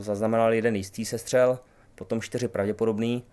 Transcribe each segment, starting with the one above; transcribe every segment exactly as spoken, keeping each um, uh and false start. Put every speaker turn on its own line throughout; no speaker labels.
Zaznamenal jeden jistý sestřel, potom čtyři pravděpodobný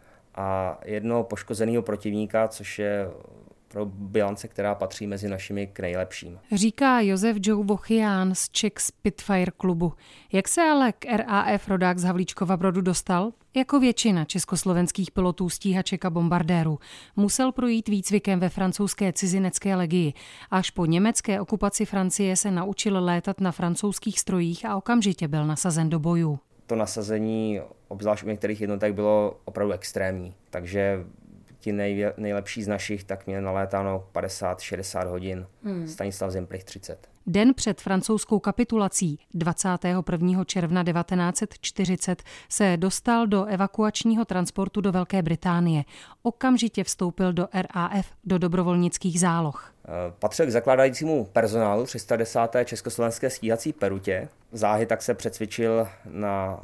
a jednoho poškozeného protivníka, což je pro bilance, která patří mezi našimi k nejlepším.
Říká Josef Joe Vochián z Czech Spitfire klubu. Jak se ale k R A F rodák z Havlíčkova Brodu dostal? Jako většina československých pilotů stíhaček a bombardérů musel projít výcvikem ve francouzské cizinecké legii. Až po německé okupaci Francie se naučil létat na francouzských strojích a okamžitě byl nasazen do bojů.
To nasazení, obzvlášť u některých jednotek, bylo opravdu extrémní, takže ti nej, nejlepší z našich tak měli nalétáno padesát šedesát hodin, hmm. Stanislav Zimprich třicet.
Den před francouzskou kapitulací dvacátého prvního června devatenáct set čtyřicet se dostal do evakuačního transportu do Velké Británie. Okamžitě vstoupil do R A F, do dobrovolnických záloh.
Patřil k zakládajícímu personálu tři sta desáté československé stíhací perutě. Záhy tak se přecvičil na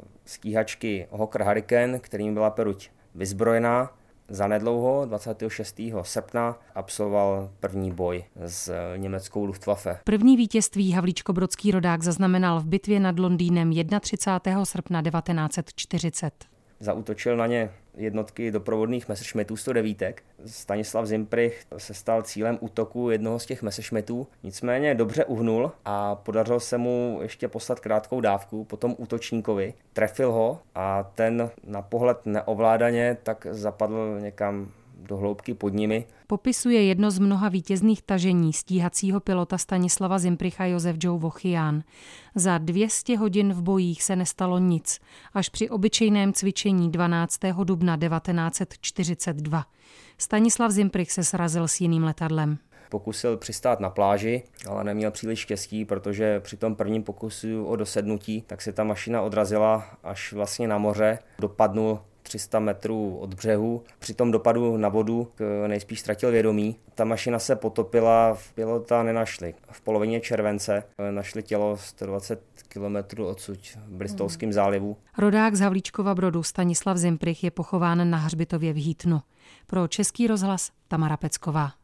stíhačky Hawker Hurricane, kterým byla peruť vyzbrojená. Zanedlouho dvacátého šestého srpna absolvoval první boj s německou Luftwaffe.
První vítězství havlíčkobrodský rodák zaznamenal v bitvě nad Londýnem třicátého prvního srpna devatenáct set čtyřicet.
Zaútočil na ně jednotky doprovodných Messerschmittů sto devět. Stanislav Zimprich se stal cílem útoku jednoho z těch Messerschmittů, nicméně dobře uhnul a podařilo se mu ještě poslat krátkou dávku po tom útočníkovi. Trefil ho a ten na pohled neovládaně tak zapadl někam do hloubky pod nimi.
Popisuje jedno z mnoha vítězných tažení stíhacího pilota Stanislava Zimpricha Josef Joe Vochián. Za dvě stě hodin v bojích se nestalo nic, až při obyčejném cvičení dvanáctého dubna devatenáct set čtyřicet dva. Stanislav Zimprich se srazil s jiným letadlem.
Pokusil přistát na pláži, ale neměl příliš štěstí, protože při tom prvním pokusu o dosednutí tak se ta mašina odrazila až vlastně na moře, dopadnul tři sta metrů od břehu. Při tom dopadu na vodu nejspíš ztratil vědomí. Ta mašina se potopila, pilota nenašli. V polovině července našli tělo sto dvacet kilometrů odsud v Bristolském zálivu.
Rodák z Havlíčkova Brodu Stanislav Zimprich je pochován na hřbitově v Heathenu. Pro Český rozhlas Tamara Pecková.